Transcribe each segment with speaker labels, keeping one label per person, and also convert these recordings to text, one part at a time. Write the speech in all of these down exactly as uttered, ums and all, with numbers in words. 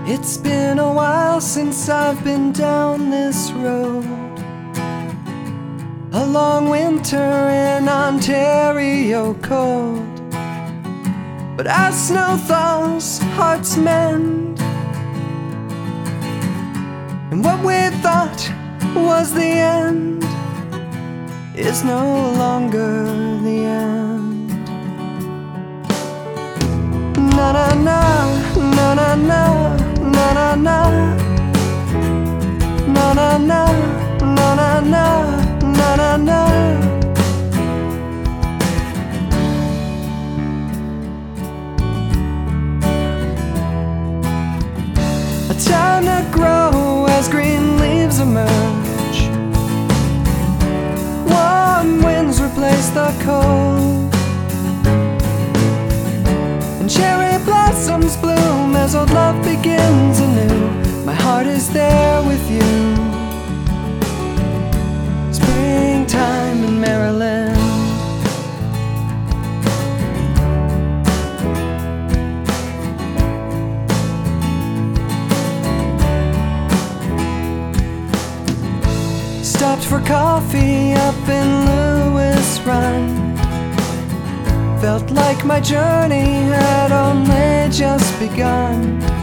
Speaker 1: It's been a while since I've been down this road. A long winter in Ontario cold, but as snow thaws, hearts mend, and what we thought was the end is no longer the end. Na na na, na na na, na na na, na na na, na na na, na na na. A time to grow as green leaves emerge. Warm winds replace the cold, and cherry blossoms bloom as old love begins anew. My heart is there with you. Springtime in Maryland. Stopped for coffee up in Lewis Run. Felt like my journey had only just begun.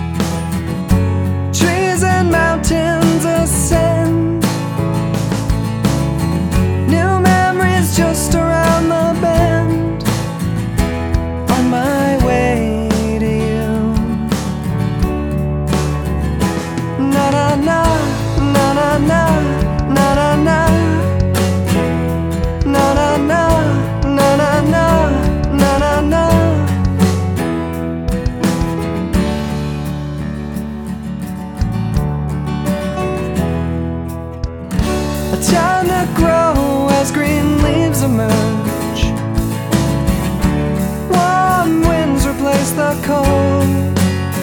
Speaker 1: Trees and mountains ascend, new memories just around the bend. On my way to you. Na na na, na na na, na na na, na na na, na na na, na na na. A time to grow as green leaves emerge. Warm winds replace the cold,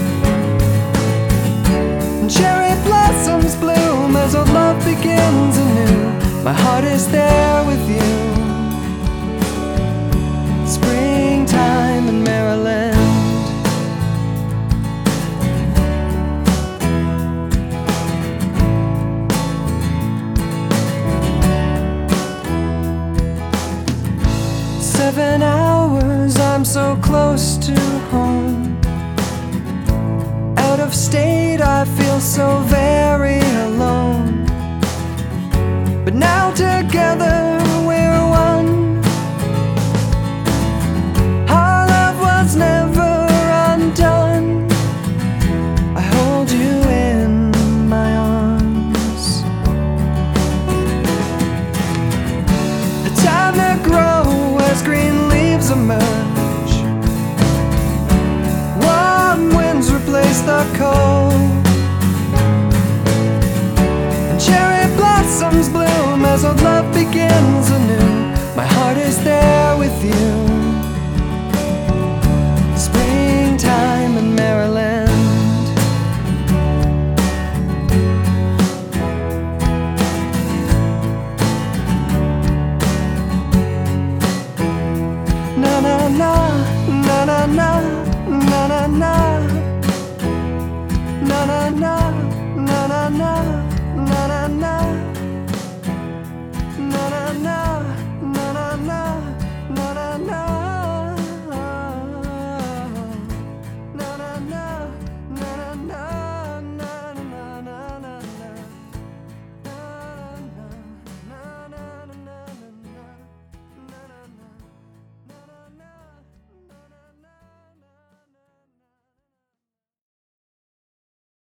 Speaker 1: and cherry blossoms bloom as old love begins anew. My heart is there with you. Springtime in Maryland. Seven hours, I'm so close to home. Out of state, I feel so very alone.